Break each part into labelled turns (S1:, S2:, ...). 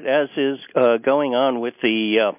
S1: as is going on with the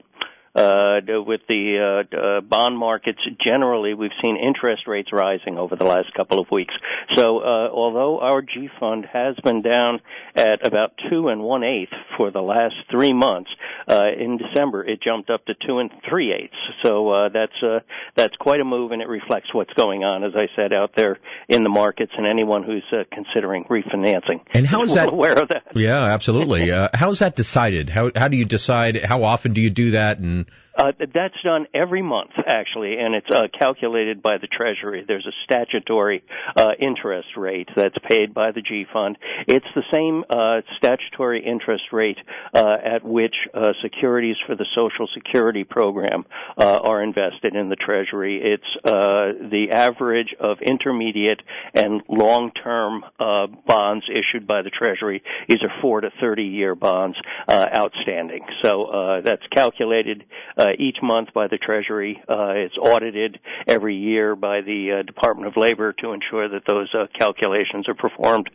S1: bond markets generally, we've seen interest rates rising over the last couple of weeks. So although our G fund has been down at about 2 1/8 for the last 3 months, in December it jumped up to 2 3/8. So that's quite a move, and it reflects what's going on, as I said, out there in the markets, and anyone who's considering refinancing.
S2: And how is that
S1: aware of that?
S2: Yeah, absolutely. How is that decided? How do you decide? How often do you do that? And
S1: that's done every month, actually, and it's calculated by the Treasury. There's a statutory interest rate that's paid by the G Fund. It's the same statutory interest rate at which securities for the Social Security program are invested in the Treasury. It's the average of intermediate and long-term bonds issued by the Treasury. These are 4 to 30-year bonds outstanding. So that's calculated each month by the Treasury. It's audited every year by the Department of Labor to ensure that those calculations are performed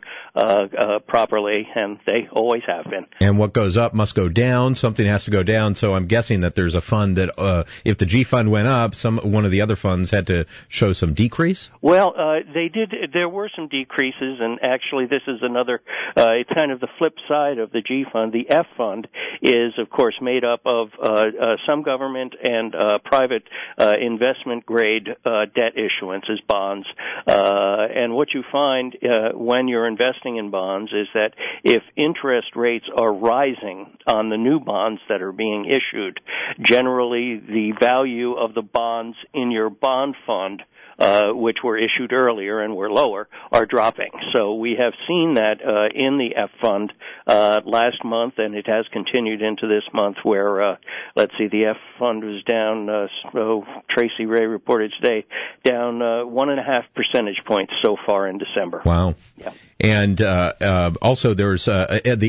S1: properly, and they always have been.
S2: And what goes up must go down. Something has to go down. So I'm guessing that there's a fund that, if the G fund went up, one of the other funds had to show some decrease?
S1: Well, they did. There were some decreases, and actually this is another, it's kind of the flip side of the G fund. The F fund is, of course, made up of some government and private investment-grade debt issuances, bonds. And what you find when you're investing in bonds is that if interest rates are rising on the new bonds that are being issued, generally the value of the bonds in your bond fund, which were issued earlier and were lower, are dropping. So we have seen that in the F fund last month, and it has continued into this month where, the F fund was down, Tracy Ray reported today, down 1.5 percentage points so far in December.
S2: Wow.
S1: Yeah.
S2: And also there's the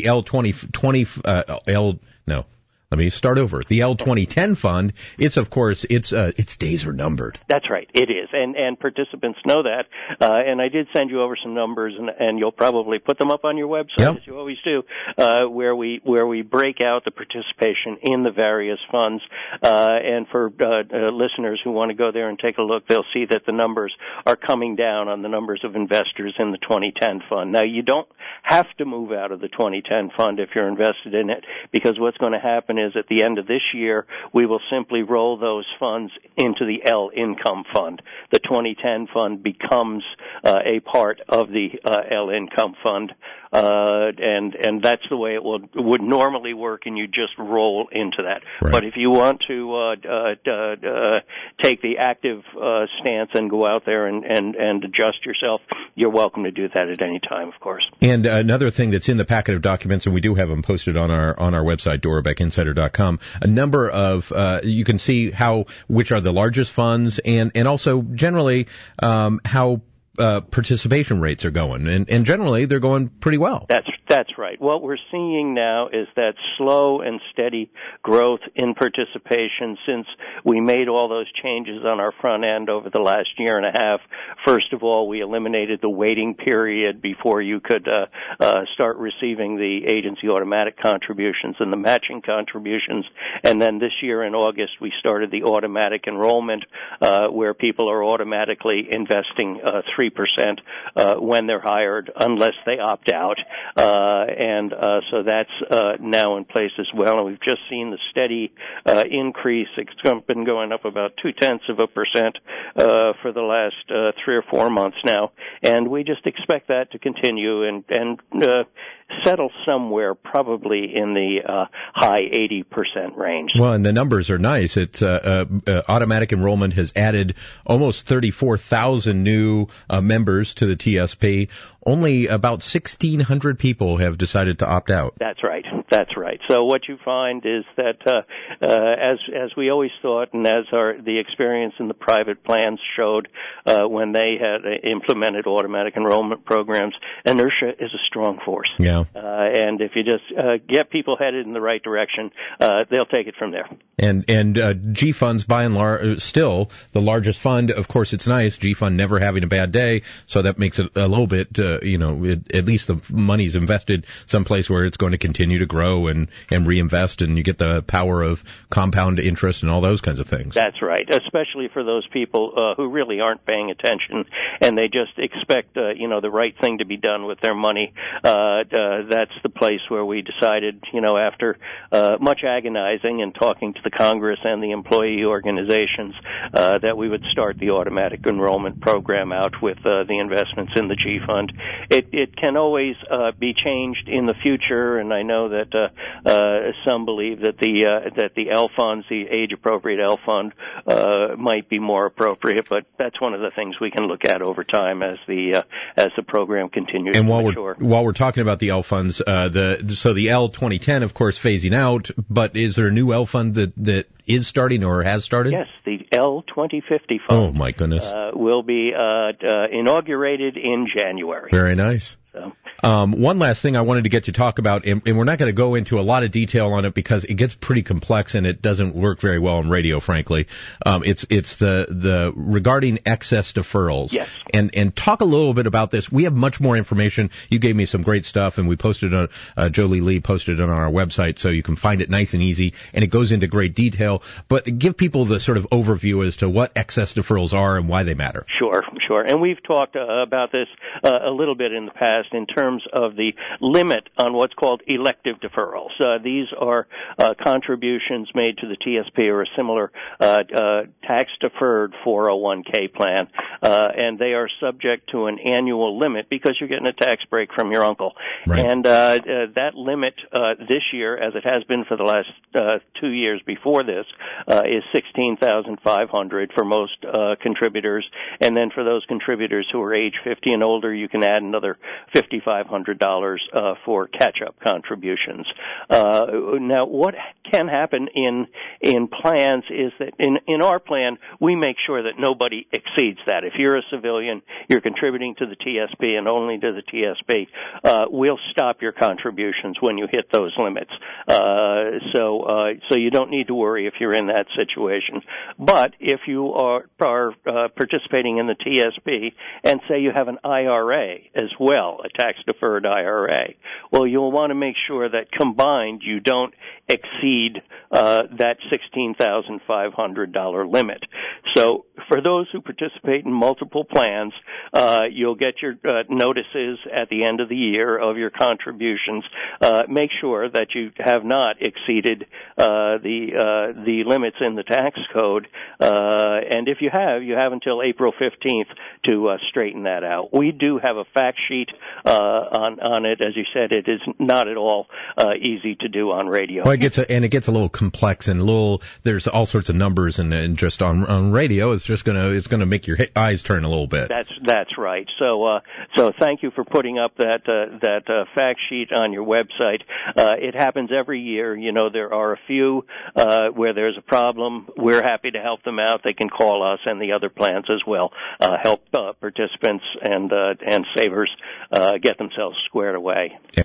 S2: Let me start over. The L2010 fund, its days are numbered.
S1: That's right, it is, and participants know that. And I did send you over some numbers, and you'll probably put them up on your website,
S2: yep,
S1: as you always do, where we break out the participation in the various funds. And for listeners who want to go there and take a look, they'll see that the numbers are coming down on the numbers of investors in the 2010 fund. Now, you don't have to move out of the 2010 fund if you're invested in it, because what's going to happen is at the end of this year, we will simply roll those funds into the L Income Fund. The 2010 fund becomes a part of the L Income Fund, and that's the way it would normally work, and you just roll into that.
S2: Right.
S1: But if you want to take the active stance and go out there and adjust yourself, you're welcome to do that at any time, of course.
S2: And another thing that's in the packet of documents, and we do have them posted on our website, DoraBeckInsider.com, a number of, you can see which are the largest funds, and also generally how participation rates are going, and generally they're going pretty well.
S1: That's right. What we're seeing now is that slow and steady growth in participation since we made all those changes on our front end over the last year and a half. First of all, we eliminated the waiting period before you could start receiving the agency automatic contributions and the matching contributions, and then this year in August we started the automatic enrollment where people are automatically investing 3% when they're hired unless they opt out. So that's now in place as well. And we've just seen the steady increase. It's been going up about 0.2% for the last 3 or 4 months now. And we just expect that to continue and settle somewhere probably in the high 80% range.
S2: Well, and the numbers are nice. It's automatic enrollment has added almost 34,000 new members to the TSP. Only about 1,600 people have decided to opt out.
S1: That's right. So what you find is that as we always thought, and as the experience in the private plans showed when they had implemented automatic enrollment programs, inertia is a strong force.
S2: Yeah.
S1: And if you just get people headed in the right direction, they'll take it from there.
S2: And G funds, by and large, still the largest fund. Of course, it's nice. G fund never having a bad day, so that makes it a little bit at least the money's invested someplace where it's going to continue to grow and reinvest, and you get the power of compound interest and all those kinds of things.
S1: That's right, especially for those people who really aren't paying attention and they just expect, the right thing to be done with their money. That's the place where we decided, after much agonizing and talking to the Congress and the employee organizations, that we would start the automatic enrollment program out with the investments in the G Fund. It can always be changed in the future, and I know that some believe that the L funds, the age-appropriate L fund, might be more appropriate, but that's one of the things we can look at over time as the program continues
S2: and
S1: to mature.
S2: While we're talking about the L funds, the L 2010, of course, phasing out, but is there a new L fund that is starting or has started?
S1: Yes, the L 2050 fund.
S2: Oh my goodness!
S1: Will be inaugurated in January.
S2: Very nice.
S1: So.
S2: One last thing I wanted to get you to talk about, and we're not going to go into a lot of detail on it because it gets pretty complex and it doesn't work very well on radio, frankly. It's the regarding excess deferrals.
S1: Yes.
S2: And talk a little bit about this. We have much more information. You gave me some great stuff, and we posted on Jolie Lee posted it on our website, so you can find it nice and easy, and it goes into great detail. But give people the sort of overview as to what excess deferrals are and why they matter.
S1: Sure. And we've talked about this a little bit in the past in terms of the limit on what's called elective deferrals. These are contributions made to the TSP or a similar tax-deferred 401k plan, and they are subject to an annual limit because you're getting a tax break from your uncle.
S2: Right.
S1: And that limit this year, as it has been for the last 2 years before this, is $16,500 for most contributors, and then for those contributors who are age 50 and older, you can add another $5,500 for catch-up contributions. Now, what can happen in plans is that in our plan, we make sure that nobody exceeds that. If you're a civilian, you're contributing to the TSP and only to the TSP, we'll stop your contributions when you hit those limits. So you don't need to worry if you're in that situation. But if you are participating in the TSP and say you have an IRA as well, a tax-deferred IRA, well, you'll want to make sure that combined you don't exceed that $16,500 limit. So for those who participate in multiple plans, you'll get your notices at the end of the year of your contributions. Make sure that you have not exceeded the limits in the tax code, and if you have until April 15th to straighten that out. We do have a fact sheet on it. As you said, it is not at all easy to do on radio.
S2: Well, it gets a little complex and there's all sorts of numbers, and just on radio, it's gonna make your eyes turn a little bit.
S1: That's right. So thank you for putting up that fact sheet on your website. It happens every year. There are a few where there's a problem. We're happy to help them out. They can call us and the other plans as well. Help participants and savers get themselves squared away.